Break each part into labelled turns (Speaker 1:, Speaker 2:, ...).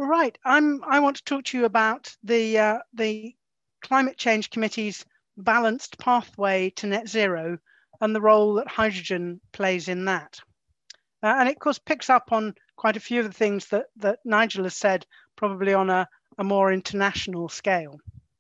Speaker 1: Right. I want to talk to you about the Climate Change Committee's balanced pathway to net zero and the role that hydrogen plays in that. And it, of course, picks up on quite a few of the things that Nigel has said, probably on a more international scale.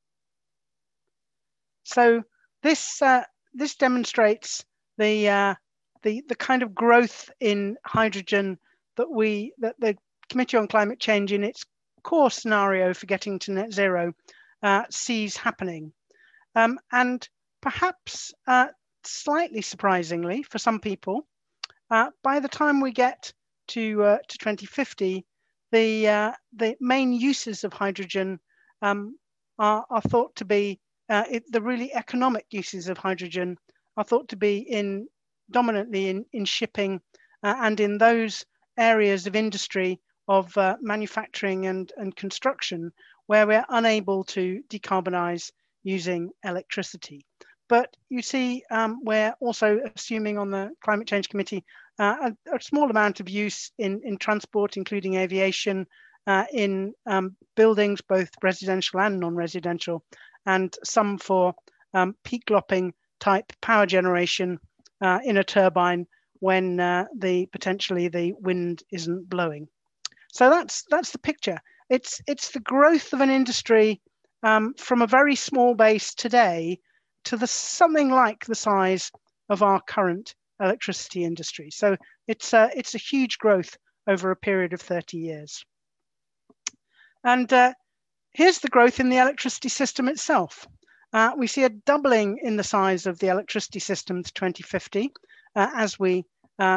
Speaker 1: So this demonstrates the kind of growth in hydrogen that the Committee on Climate Change, in its core scenario for getting to net zero, sees happening. And perhaps slightly surprisingly for some people, by the time we get to 2050, the main uses of hydrogen are thought to be the really economic uses of hydrogen are thought to be dominantly in shipping and in those areas of industry of manufacturing and construction where we're unable to decarbonize using electricity. But you see, we're also assuming on the Climate Change Committee a small amount of use in transport, including aviation, in buildings, both residential and non-residential, and some for peak lopping type power generation in a turbine when potentially the wind isn't blowing. So that's the picture. It's the growth of an industry from a very small base today to something like the size of our current electricity industry. So it's a huge growth over a period of 30 years. And here's the growth in the electricity system itself. We see a doubling in the size of the electricity system to 2050 as we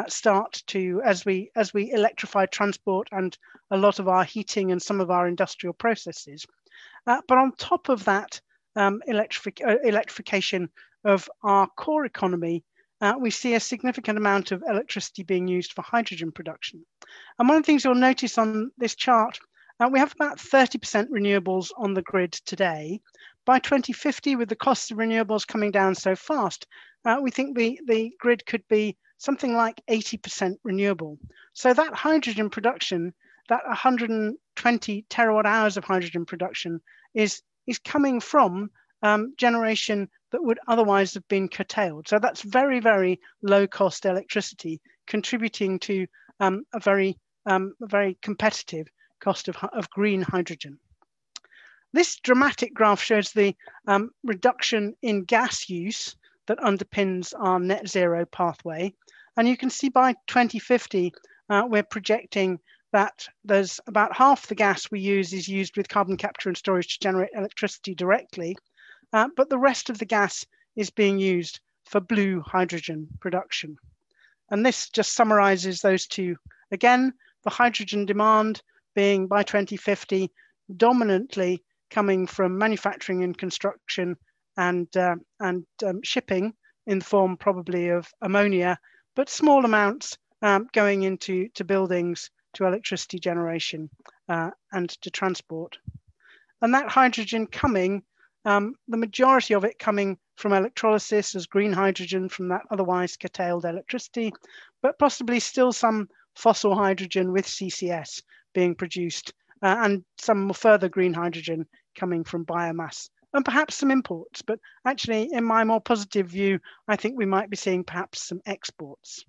Speaker 1: electrify transport and a lot of our heating and some of our industrial processes. But on top of that electrification of our core economy, we see a significant amount of electricity being used for hydrogen production. And one of the things you'll notice on this chart, we have about 30% renewables on the grid today. By 2050, with the cost of renewables coming down so fast, we think the grid could be something like 80% renewable. So that hydrogen production, that 120 terawatt hours of hydrogen production is coming from generation that would otherwise have been curtailed. So that's very, very low cost electricity contributing to a very competitive cost of green hydrogen. This dramatic graph shows the reduction in gas use that underpins our net zero pathway. And you can see by 2050, we're projecting that there's about half the gas we use is used with carbon capture and storage to generate electricity directly, but the rest of the gas is being used for blue hydrogen production. And this just summarizes those two. Again, the hydrogen demand being by 2050 dominantly coming from manufacturing and construction and shipping in the form probably of ammonia, but small amounts going into buildings, to electricity generation and to transport. And that hydrogen coming, the majority of it coming from electrolysis as green hydrogen from that otherwise curtailed electricity, but possibly still some fossil hydrogen with CCS being produced and some further green hydrogen coming from biomass and perhaps some imports. But actually, in my more positive view, I think we might be seeing perhaps some exports.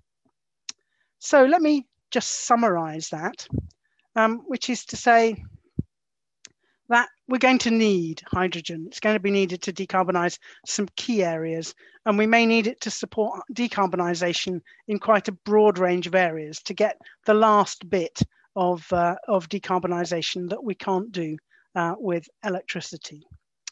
Speaker 1: So let me just summarize that, which is to say that we're going to need hydrogen. It's going to be needed to decarbonize some key areas, and we may need it to support decarbonization in quite a broad range of areas to get the last bit of decarbonization that we can't do with electricity.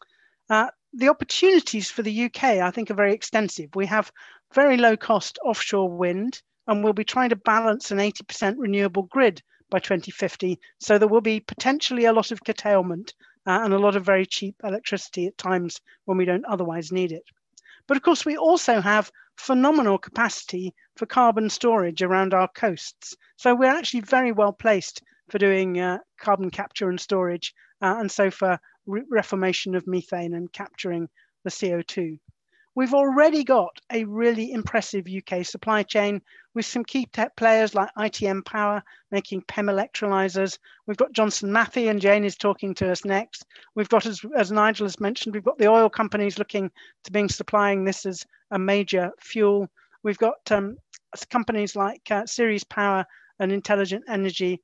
Speaker 1: The opportunities for the UK, I think, are very extensive. We have very low cost offshore wind, and we'll be trying to balance an 80% renewable grid by 2050. So there will be potentially a lot of curtailment and a lot of very cheap electricity at times when we don't otherwise need it. But of course, we also have phenomenal capacity for carbon storage around our coasts. So we're actually very well placed for doing carbon capture and storage, and so for reformation of methane and capturing the CO2. We've already got a really impressive UK supply chain with some key tech players like ITM Power making PEM electrolyzers. We've got Johnson Matthey, and Jane is talking to us next. We've got, as Nigel has mentioned, we've got the oil companies looking to being supplying this as a major fuel. We've got companies like Ceres Power and Intelligent Energy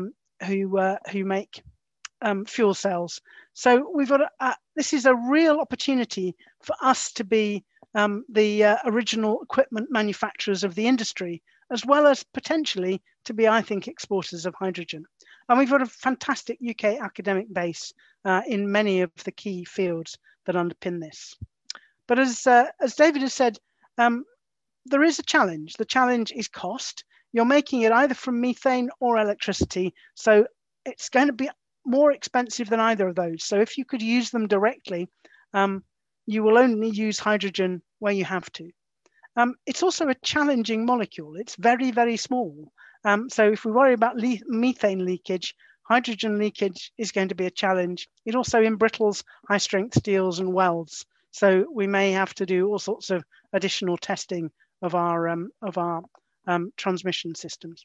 Speaker 1: who make fuel cells. So we've got this is a real opportunity for us to be the original equipment manufacturers of the industry, as well as potentially to be, I think, exporters of hydrogen. And we've got a fantastic UK academic base in many of the key fields that underpin this. But as David has said, there is a challenge. The challenge is cost. You're making it either from methane or electricity, so it's going to be more expensive than either of those. So if you could use them directly, you will only use hydrogen where you have to. It's also a challenging molecule. It's very, very small. So if we worry about methane leakage, hydrogen leakage is going to be a challenge. It also embrittles high strength steels and welds. So we may have to do all sorts of additional testing of our transmission systems.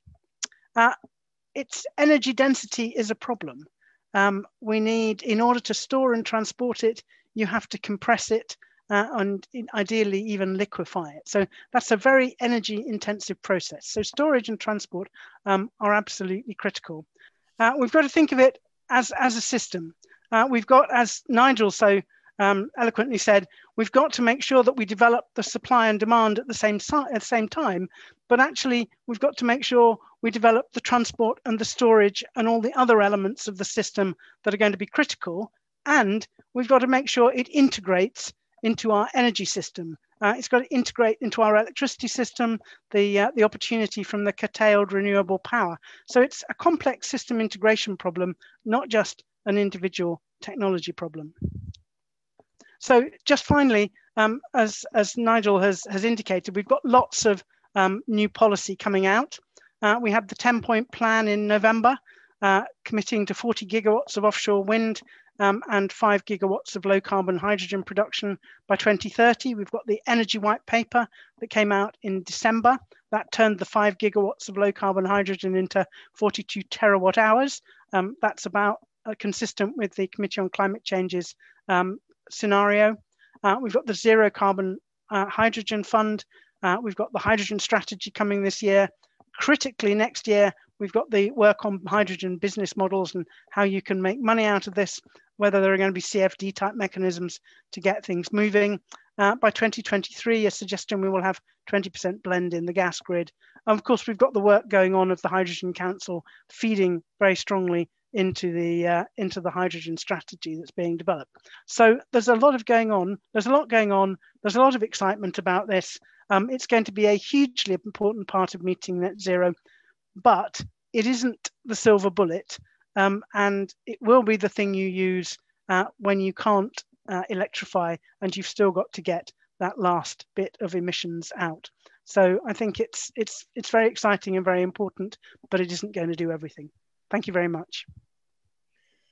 Speaker 1: Its energy density is a problem. We need, in order to store and transport it, you have to compress it and ideally even liquefy it. So that's a very energy intensive process. So storage and transport are absolutely critical. We've got to think of it as a system. We've got, as Nigel so eloquently said, we've got to make sure that we develop the supply and demand at the same time, but actually we've got to make sure we develop the transport and the storage and all the other elements of the system that are going to be critical, and we've got to make sure it integrates into our energy system. It's got to integrate into our electricity system, the opportunity from the curtailed renewable power. So it's a complex system integration problem, not just an individual technology problem. So just finally, as Nigel has indicated, we've got lots of new policy coming out. We had the 10-point plan in November, committing to 40 gigawatts of offshore wind and 5 gigawatts of low carbon hydrogen production by 2030. We've got the energy white paper that came out in December. That turned the 5 gigawatts of low carbon hydrogen into 42 terawatt hours. That's about consistent with the Committee on Climate Change's scenario. We've got the Zero Carbon Hydrogen Fund. We've got the hydrogen strategy coming this year. Critically, next year, we've got the work on hydrogen business models and how you can make money out of this, whether there are going to be CFD type mechanisms to get things moving. By 2023, a suggestion we will have 20% blend in the gas grid. And of course, we've got the work going on of the Hydrogen Council feeding very strongly into the hydrogen strategy that's being developed. So there's a lot going on. There's a lot of excitement about this. It's going to be a hugely important part of meeting net zero, but it isn't the silver bullet, and it will be the thing you use when you can't electrify and you've still got to get that last bit of emissions out. So I think it's very exciting and very important, but it isn't going to do everything. Thank you very much.